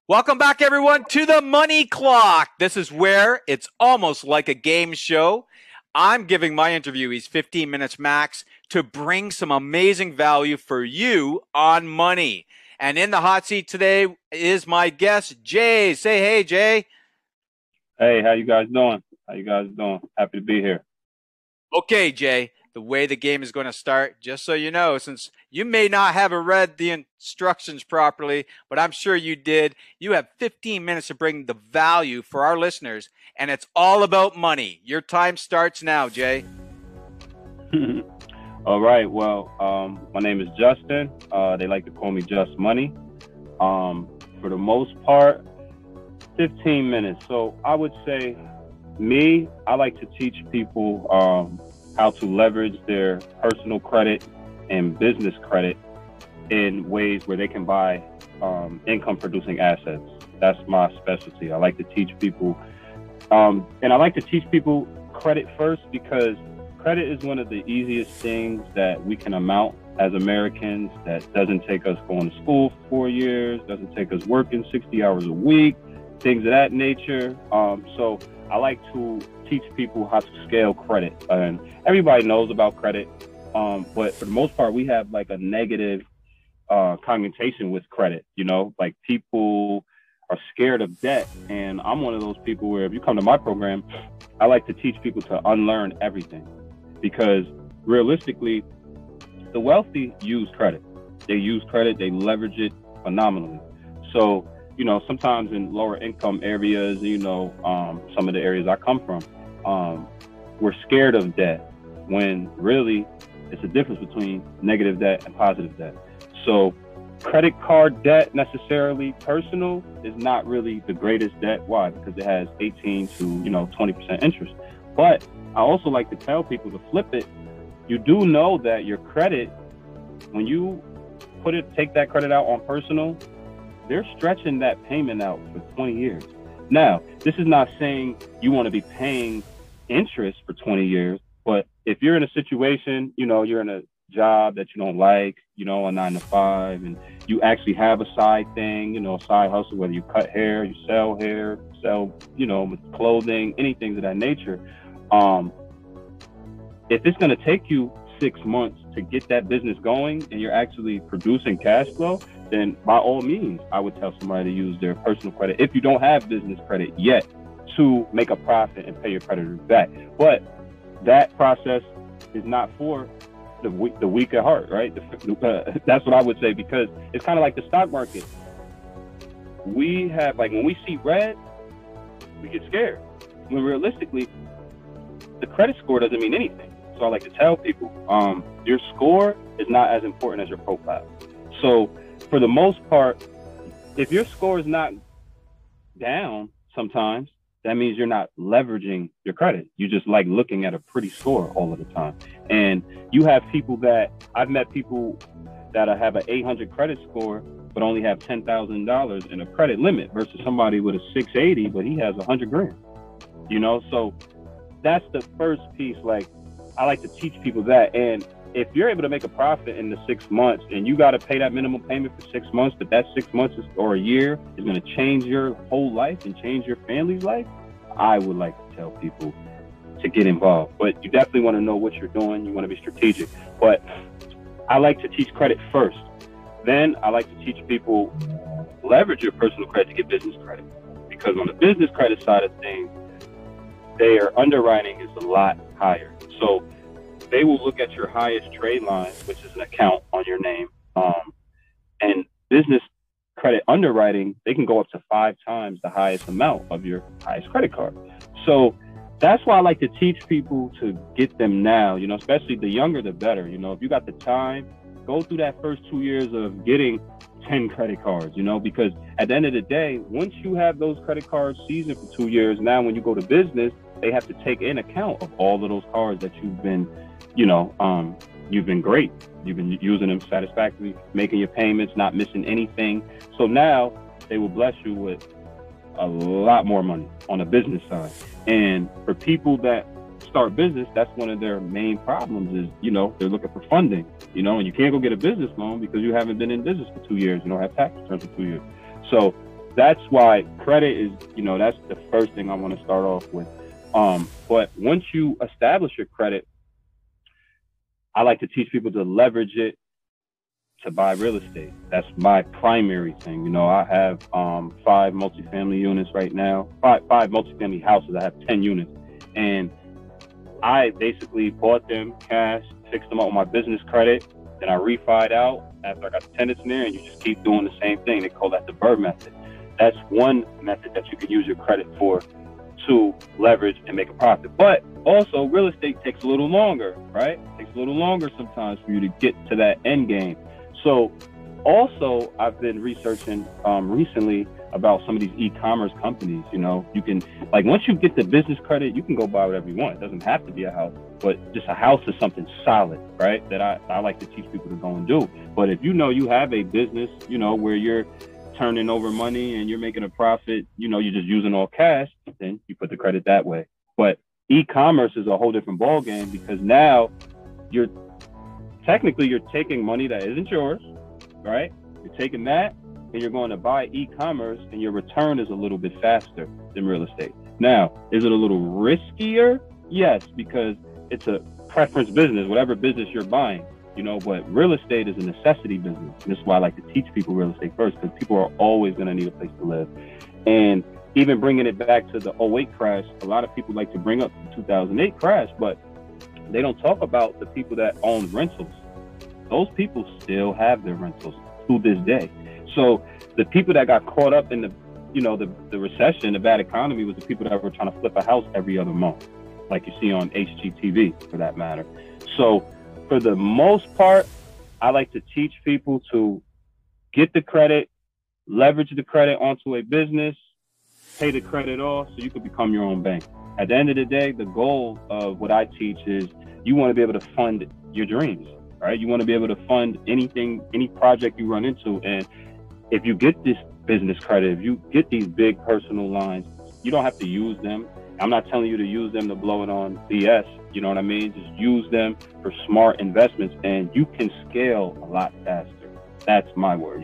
Welcome back, everyone, to the Money Clock. This is where it's almost like a game show. I'm giving my interviewees 15 minutes max to bring some amazing value for you on money. And in the hot seat today is my guest, Jay. Say hey, Jay. Hey, how you guys doing? Happy to be here. Okay, Jay, the way the game is going to start, just so you know, since you may not have read the instructions properly, but I'm sure you did, you have 15 minutes to bring the value for our listeners, and it's all about money. Your time starts now, Jay. All right. Well, my name is Justin. They like to call me Just Money. For the most part, 15 minutes. So I would say I like to teach people how to leverage their personal credit and business credit in ways where they can buy income producing assets. That's my specialty. I like to teach people, and I like to teach people credit first because credit is one of the easiest things that we can amount as Americans. That doesn't take us going to school for 4 years, doesn't take us working 60 hours a week, things of that nature. So I like to teach people how to scale credit. And everybody knows about credit, but for the most part, we have like a negative connotation with credit. Like people are scared of debt. And I'm one of those people where if you come to my program, I like to teach people to unlearn everything. Because realistically, the wealthy use credit. They use credit, they leverage it phenomenally. So sometimes in lower income areas, some of the areas I come from, we're scared of debt when really it's a difference between negative debt and positive debt. So credit card debt necessarily personal is not really the greatest debt. Why? Because it has 18 to 20% interest. But I also like to tell people to flip it. You do know that your credit, when you take that credit out on personal, they're stretching that payment out for 20 years. Now, this is not saying you want to be paying interest for 20 years, but if you're in a situation, you're in a job that you don't like, a 9-to-5, and you actually have a side thing, a side hustle, whether you cut hair, you sell hair, sell, clothing, anything of that nature. If it's going to take you 6 months to get that business going and you're actually producing cash flow, then by all means, I would tell somebody to use their personal credit if you don't have business credit yet to make a profit and pay your creditors back. But that process is not for the weak at heart, right? That's what I would say, because it's kind of like the stock market. We have, when we see red, we get scared. When realistically, the credit score doesn't mean anything. So I like to tell people, your score is not as important as your profile. So for the most part, if your score is not down sometimes, that means you're not leveraging your credit. You just like looking at a pretty score all of the time. And you have I've met people that have an 800 credit score, but only have $10,000 in a credit limit versus somebody with a 680, but he has $100,000, So that's the first piece. I like to teach people that. And if you're able to make a profit in the 6 months and you got to pay that minimum payment for 6 months, but that 6 months or a year is going to change your whole life and change your family's life, I would like to tell people to get involved. But you definitely want to know what you're doing. You want to be strategic. But I like to teach credit first. Then I like to teach people leverage your personal credit to get business credit. Because on the business credit side of things, their underwriting is a lot higher. So they will look at your highest trade line, which is an account on your name. And business credit underwriting, they can go up to 5 times the highest amount of your highest credit card. So that's why I like to teach people to get them now, especially the younger, the better. If you got the time, go through that first 2 years of getting 10 credit cards, because at the end of the day, once you have those credit cards seasoned for 2 years, now when you go to business, they have to take in account of all of those cards that you've been, you've been great. You've been using them satisfactorily, making your payments, not missing anything. So now they will bless you with a lot more money on the business side. And for people that start business, that's one of their main problems is, they're looking for funding, and you can't go get a business loan because you haven't been in business for 2 years. You don't have tax returns for 2 years. So that's why credit is, that's the first thing I want to start off with. But once you establish your credit, I like to teach people to leverage it to buy real estate. That's my primary thing. I have 5 multifamily units right now, five multifamily houses. I have 10 units. And I basically bought them cash, fixed them up with my business credit, then I refied out after I got the tenants in there, and you just keep doing the same thing. They call that the BRRRR method. That's one method that you can use your credit for to leverage and make a profit. But also, real estate takes a little longer, right? It takes a little longer sometimes for you to get to that end game. So also, I've been researching recently about some of these e-commerce companies. You can, like, once you get the business credit, you can go buy whatever you want. It doesn't have to be a house, but just a house is something solid, right? That I like to teach people to go and do. But if you have a business, where you're turning over money and you're making a profit, you're just using all cash, then you put the credit that way. But e-commerce is a whole different ballgame, because now you're taking money that isn't yours, right? You're taking that and you're going to buy e-commerce, and your return is a little bit faster than real estate. Now, is it a little riskier? Yes, because it's a preference business, whatever business you're buying, but real estate is a necessity business. And this is why I like to teach people real estate first, because people are always going to need a place to live. And even bringing it back to the 2008 crash, a lot of people like to bring up the 2008 crash, but they don't talk about the people that own rentals. Those people still have their rentals to this day. So the people that got caught up in the recession, the bad economy, was the people that were trying to flip a house every other month, like you see on HGTV, for that matter. So for the most part, I like to teach people to get the credit, leverage the credit onto a business, pay the credit off so you can become your own bank. At the end of the day, the goal of what I teach is you want to be able to fund your dreams, right? You want to be able to fund anything, any project you run into. And if you get this business credit, if you get these big personal lines, you don't have to use them. I'm not telling you to use them to blow it on BS. You know what I mean? Just use them for smart investments, and you can scale a lot faster. That's my word.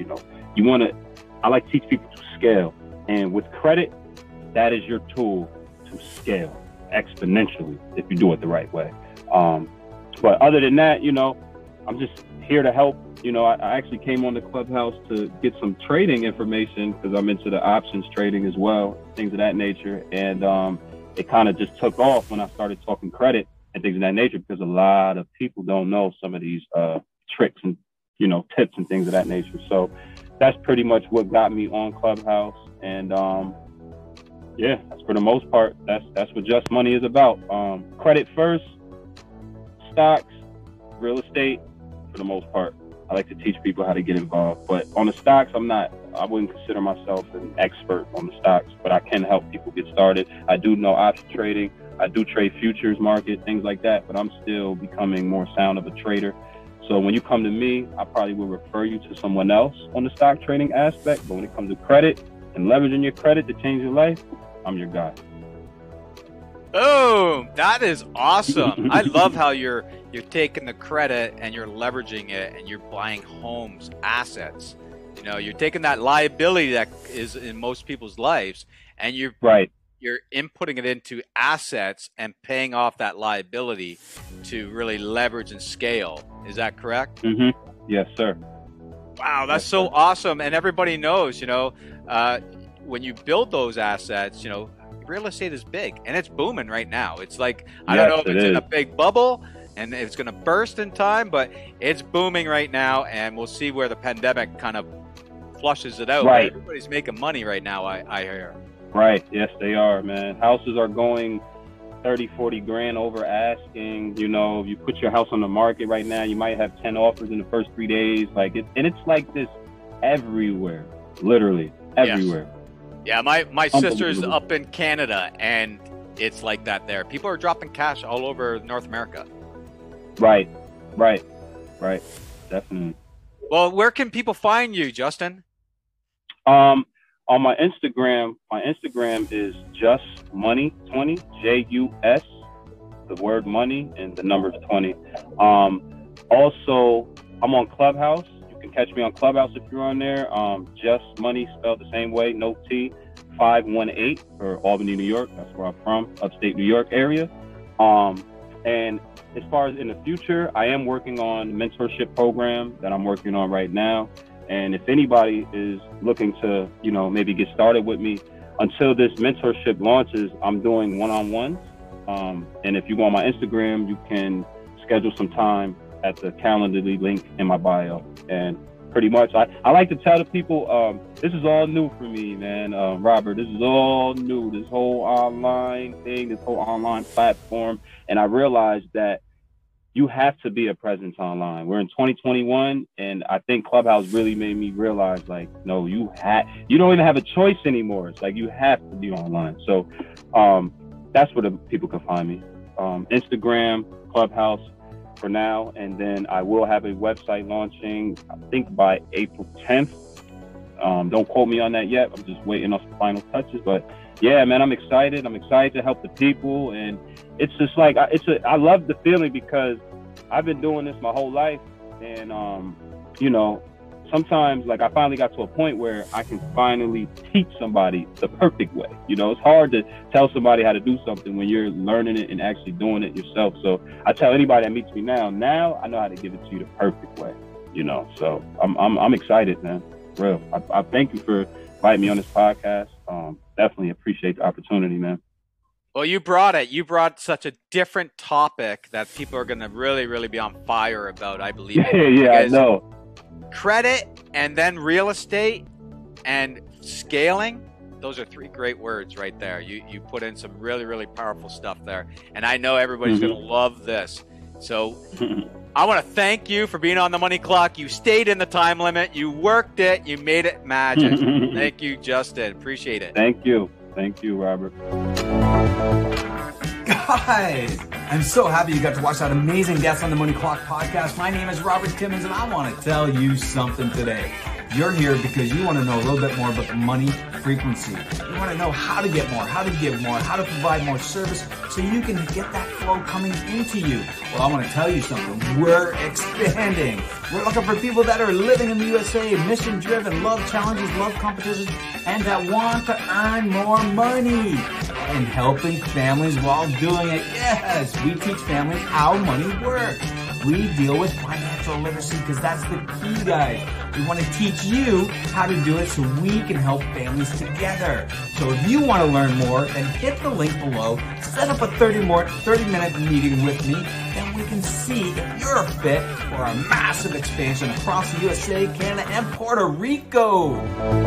I like to teach people to scale. And with credit, that is your tool to scale exponentially if you do it the right way. But other than that, I'm just here to help. I actually came on the Clubhouse to get some trading information, because I'm into the options trading as well, things of that nature. And it kind of just took off when I started talking credit and things of that nature, because a lot of people don't know some of these tricks and, tips and things of that nature. So that's pretty much what got me on Clubhouse. And yeah, that's for the most part, that's what Just Money is about. Credit first, stocks, real estate, for the most part. I like to teach people how to get involved. But on the stocks, I wouldn't consider myself an expert on the stocks, but I can help people get started. I do know option trading. I do trade futures market, things like that, but I'm still becoming more sound of a trader. So when you come to me, I probably will refer you to someone else on the stock trading aspect. But when it comes to credit and leveraging your credit to change your life, I'm your guy. Oh, that is awesome. I love how you're taking the credit and you're leveraging it and you're buying homes, assets. You're taking that liability that is in most people's lives, and you're inputting it into assets and paying off that liability to really leverage and scale. Is that correct? Mm-hmm. Yes, sir. Wow, that's so awesome. And everybody knows, when you build those assets, real estate is big and it's booming right now. It's like, I don't know if it's in a big bubble and it's going to burst in time, but it's booming right now. And we'll see where the pandemic kind of flushes it out. Right. Everybody's making money right now, I hear. Right. Yes, they are, man. Houses are going 30, 40 grand over asking. If you put your house on the market right now, you might have 10 offers in the first 3 days. And it's like this everywhere, literally everywhere. Yes. Yeah, my sister's up in Canada, and it's like that there. People are dropping cash all over North America. Right. Definitely. Well, where can people find you, Justin? On my Instagram is JustMoney20, JUS, the word money and the numbers 20. Also, I'm on Clubhouse. You can catch me on Clubhouse if you're on there. Just Money, spelled the same way, no T, 518 for Albany, New York. That's where I'm from, upstate New York area. And as far as in the future, I am working on a mentorship program that I'm working on right now. And if anybody is looking to, maybe get started with me, until this mentorship launches, I'm doing one-on-ones. And if you go on my Instagram, you can schedule some time at the Calendly link in my bio. And pretty much, I like to tell the people, this is all new for me, man. Robert, this is all new, this whole online thing, this whole online platform. And I realized that you have to be a presence online. We're in 2021, and I think Clubhouse really made me realize, like, no, you don't even have a choice anymore. It's like you have to be online. So that's where the people can find me. Instagram, Clubhouse for now, and then I will have a website launching, I think by April 10th. Don't quote me on that yet. I'm just waiting on some final touches, but yeah, man, I'm excited. I'm excited to help the people, and it's just like I love the feeling because I've been doing this my whole life, and sometimes like I finally got to a point where I can finally teach somebody the perfect way. It's hard to tell somebody how to do something when you're learning it and actually doing it yourself. So I tell anybody that meets me now I know how to give it to you the perfect way. So I'm excited, man. Real. I thank you for inviting me on this podcast. Definitely appreciate the opportunity, man. Well, you brought it. You brought such a different topic that people are going to really, really be on fire about, I believe. Yeah, I know. Credit and then real estate and scaling. Those are three great words right there. You put in some really, really powerful stuff there. And I know everybody's going to love this. So I want to thank you for being on the Money Clock. You stayed in the time limit. You worked it. You made it magic. Thank you, Justin. Appreciate it. Thank you. Thank you, Robert. Guys, I'm so happy you got to watch that amazing Guest on the Money Clock podcast. My name is Robert Timmons, and I want to tell you something today. You're here because you want to know a little bit more about the money frequency. You want to know how to get more, how to give more, how to provide more service so you can get that flow coming into you. Well, I want to tell you something. We're expanding. We're looking for people that are living in the USA, mission-driven, love challenges, love competitions, and that want to earn more money. And helping families while doing it. Yes, we teach families how money works. We deal with financial literacy because that's the key, guys. We want to teach you how to do it so we can help families together. So if you want to learn more, then hit the link below, set up a 30-minute meeting with me, then we can see if you're a fit for a massive expansion across the USA, Canada, and Puerto Rico.